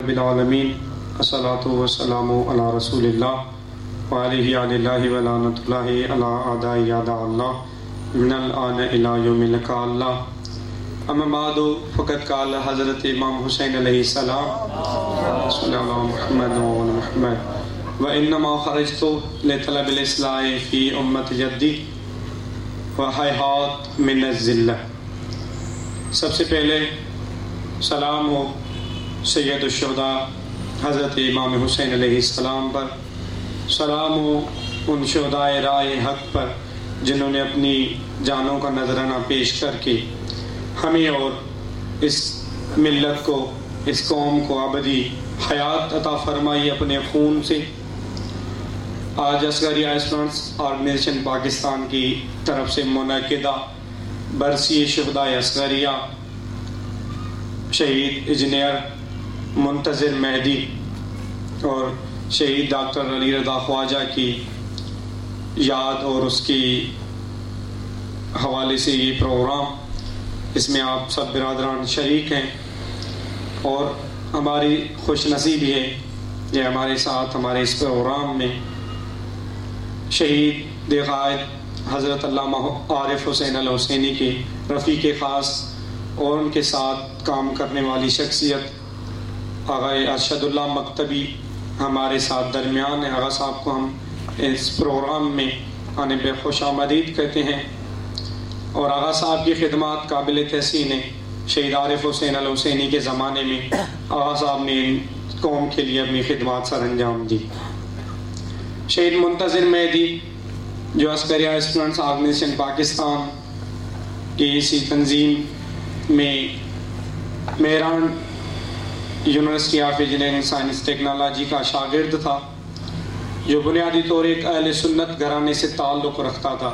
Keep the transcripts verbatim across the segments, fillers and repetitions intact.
رب العالمین الصلاۃ والسلام علی رسول اللہ وعلیہ اللہ ولعنۃ اللہ علی اعداء اعداء اللہ من الآن الی یوم لقاء اللہ اما بعد فقد قال حضرت امام حسین علیہ السلام صلی اللہ محمد و محمد وانما خرجت لطلب الاصلاح فی امت جدی وحیحات من الذلہ۔ سب سے پہلے سلام ہو سید الشہداء حضرت امام حسین علیہ السلام پر، سلام ہو ان شہداء راہ حق پر جنہوں نے اپنی جانوں کا نذرانہ پیش کر کے ہمیں اور اس ملت کو، اس قوم کو ابدی حیات عطا فرمائی اپنے خون سے۔ آج اصغریہ اسٹوڈنٹس آرگنائزیشن پاکستان کی طرف سے منعقدہ برسی شہداء اصغریہ شہید انجینئر منتظر مہدی اور شہید ڈاکٹر علی رضا خواجہ کی یاد اور اس کی حوالے سے یہ پروگرام، اس میں آپ سب برادران شریک ہیں، اور ہماری خوش نصیبی ہے کہ ہمارے ساتھ ہمارے اس پروگرام میں شہید قائد حضرت علامہ عارف حسین الحسینی کے رفیق خاص اور ان کے ساتھ کام کرنے والی شخصیت آغا ارشد اللہ مکتبی ہمارے ساتھ درمیان ہے۔ آغا صاحب کو ہم اس پروگرام میں آنے پہ خوش آمدید کہتے ہیں، اور آغا صاحب کی خدمات قابل تحسین ہیں۔ شہید عارف حسین الحسینی کے زمانے میں آغا صاحب نے قوم کے لیے اپنی خدمات سر انجام دی۔ شہید منتظر مہدی جو عسکریہ اسٹوڈنٹس آرگنائزیشن پاکستان کی اسی تنظیم میں Mehran university of engineering science technology کا شاگرد تھا، جو بنیادی طور ایک اہل سنت گھرانے سے تعلق رکھتا تھا۔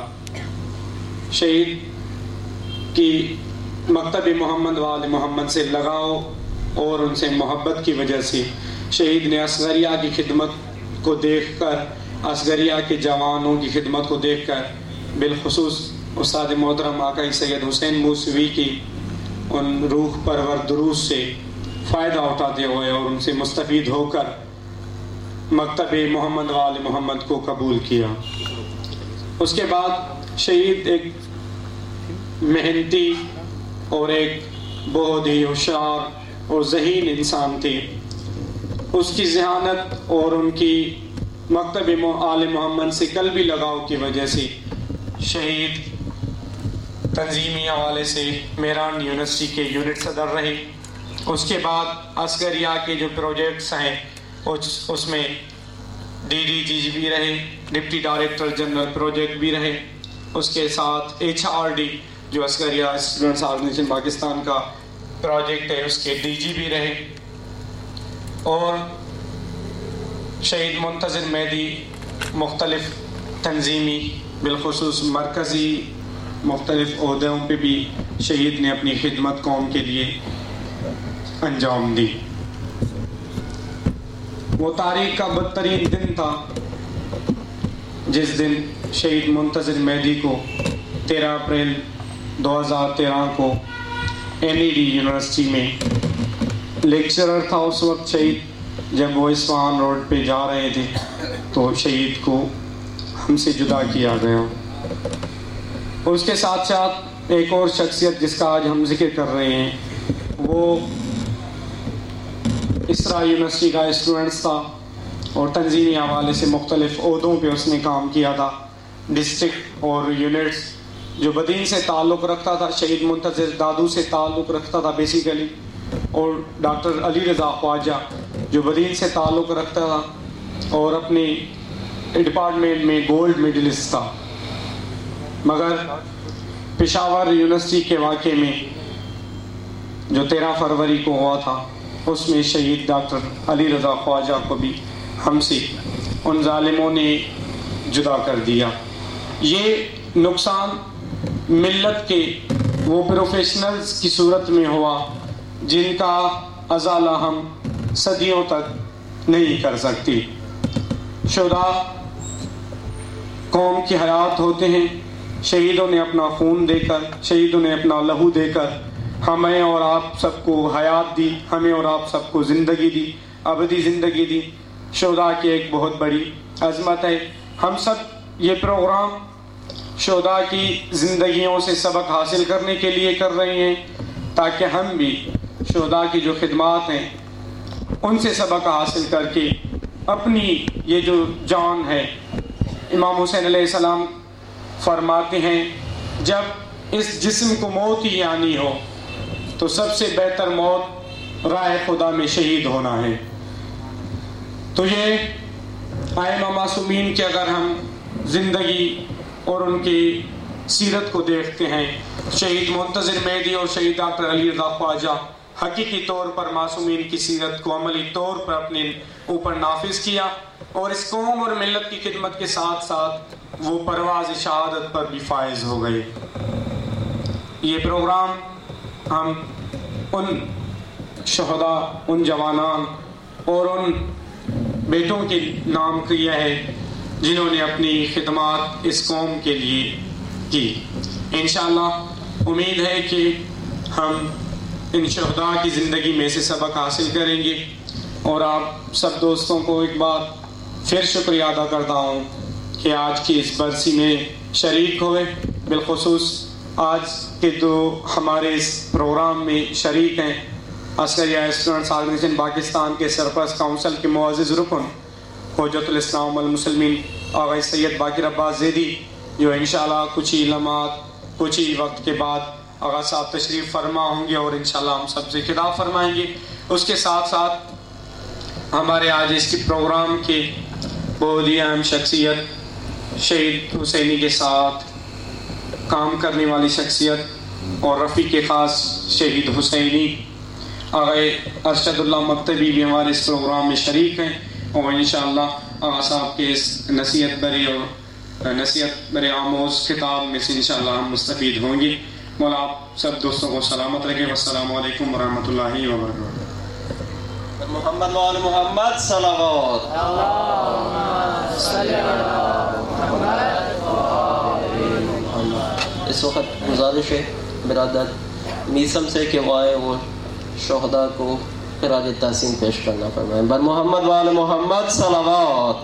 شہید کی مکتب محمد وآل محمد سے لگاؤ اور ان سے محبت کی وجہ سے شہید نے اصغریہ کی خدمت کو دیکھ کر، اصغریہ کے جوانوں کی خدمت کو دیکھ کر، بالخصوص استاد محترم آقائی سید حسین موسوی کی ان روح پرور دروس سے فائدہ اٹھاتے ہوئے اور ان سے مستفید ہو کر مکتب محمد وآل محمد کو قبول کیا۔ اس کے بعد شہید ایک محنتی اور ایک بہت ہی ہوشیار اور ذہین انسان تھے۔ اس کی ذہانت اور ان کی مکتب آل محمد سے قلبی لگاؤ کی وجہ سے شہید تنظیمی حوالے سے میران یونیورسٹی کے یونٹ صدر رہے۔ اس کے بعد عسکریہ کے جو پروجیکٹس ہیں اس میں ڈی ڈی جی بھی رہے، ڈپٹی ڈائریکٹر جنرل پروجیکٹ بھی رہے۔ اس کے ساتھ ایچ آر ڈی جو عسکریہ اسٹوڈنٹس آرگنائزیشن پاکستان کا پروجیکٹ ہے اس کے ڈی جی بھی رہے، اور شہید منتظر مہدی مختلف تنظیمی بالخصوص مرکزی مختلف عہدوں پہ بھی شہید نے اپنی خدمت قوم کے لیے انجام دی۔ وہ تاریخ کا بدترین دن تھا جس دن شہید منتظر مہدی کو تیرہ اپریل دو ہزار تیرہ کو این ای ڈی یونیورسٹی میں لیکچرر تھا اس وقت شہید، جب وہ اصفہان روڈ پہ جا رہے تھے تو شہید کو ہم سے جدا کیا گیا۔ اس کے ساتھ ساتھ ایک اور شخصیت جس کا آج ہم ذکر کر رہے ہیں وہ اسرا یونیورسٹی کا اسٹوڈنٹس تھا، اور تنظیمی حوالے سے مختلف عہدوں پہ اس نے کام کیا تھا، ڈسٹرکٹ اور یونٹس جو بدین سے تعلق رکھتا تھا۔ شہید منتظر دادو سے تعلق رکھتا تھا بیسیکلی، اور ڈاکٹر علی رضا خواجہ جو بدین سے تعلق رکھتا تھا اور اپنے ڈپارٹمنٹ میں گولڈ میڈلسٹ تھا۔ مگر پشاور یونیورسٹی کے واقعے میں جو تیرہ فروری کو ہوا تھا اس میں شہید ڈاکٹر علی رضا خواجہ کو بھی ہم سے ان ظالموں نے جدا کر دیا۔ یہ نقصان ملت کے وہ پروفیشنلز کی صورت میں ہوا جن کا ازالہ ہم صدیوں تک نہیں کر سکتے۔ شہداء قوم کی حیات ہوتے ہیں، شہیدوں نے اپنا خون دے کر، شہیدوں نے اپنا لہو دے کر ہمیں اور آپ سب کو حیات دی، ہمیں اور آپ سب کو زندگی دی، ابدی زندگی دی۔ شہداء کی ایک بہت بڑی عظمت ہے۔ ہم سب یہ پروگرام شہداء کی زندگیوں سے سبق حاصل کرنے کے لیے کر رہے ہیں، تاکہ ہم بھی شہداء کی جو خدمات ہیں ان سے سبق حاصل کر کے اپنی یہ جو جان ہے، امام حسین علیہ السلام فرماتے ہیں جب اس جسم کو موت ہی آنی ہو تو سب سے بہتر موت راہ خدا میں شہید ہونا ہے۔ تو یہ ائمہ معصومین کی اگر ہم زندگی اور ان کی سیرت کو دیکھتے ہیں، شہید منتظر مہدی اور شہید ڈاکٹر علی رضا خواجہ حقیقی طور پر معصومین کی سیرت کو عملی طور پر اپنے اوپر نافذ کیا، اور اس قوم اور ملت کی خدمت کے ساتھ ساتھ وہ پرواز شہادت پر بھی فائز ہو گئے۔ یہ پروگرام ہم ان شہداء، ان جوانان اور ان بیٹوں کے نام کیا ہے جنہوں نے اپنی خدمات اس قوم کے لیے کی۔ انشاءاللہ امید ہے کہ ہم ان شہداء کی زندگی میں سے سبق حاصل کریں گے، اور آپ سب دوستوں کو ایک بار پھر شکریہ ادا کرتا ہوں کہ آج کی اس برسی میں شریک ہوئے۔ بالخصوص آج کے جو ہمارے اس پروگرام میں شریک ہیں عسکریہ اسٹوڈنٹس آرگنائزیشن پاکستان کے سرپرست کونسل کے معزز رکن حجت الاسلام والمسلمین آغا سید باقر عباس زیدی، جو انشاءاللہ کچھ ہی لمحات کچھ ہی وقت کے بعد آغا صاحب تشریف فرما ہوں گے اور انشاءاللہ ہم سب سے خطاب فرمائیں گے۔ اس کے ساتھ ساتھ ہمارے آج اس کے پروگرام کے بہت ہی اہم شخصیت، شہید حسینی کے ساتھ کام کرنے والی شخصیت اور رفیق خاص شہید حسینی آغا ارشد اللہ مکتبی بھی ہمارے اس پروگرام میں شریک ہیں، اور انشاءاللہ آغا صاحب کے اس نصیحت بری اور نصیحت بر آموز خطاب میں سے انشاءاللہ ہم مستفید ہوں گے۔ مولا آپ سب دوستوں کو سلامت رکھیں۔ والسلام علیکم ورحمۃ اللہ وبرکاتہ۔ محمد وآل محمد صلوات۔ اس وقت گزارش ہے برادر میسم سے کہ وہ آئے وہ شہداء کو خراج تحسین پیش کرنا فرمائیں۔ بر محمد وآل محمد صلوات۔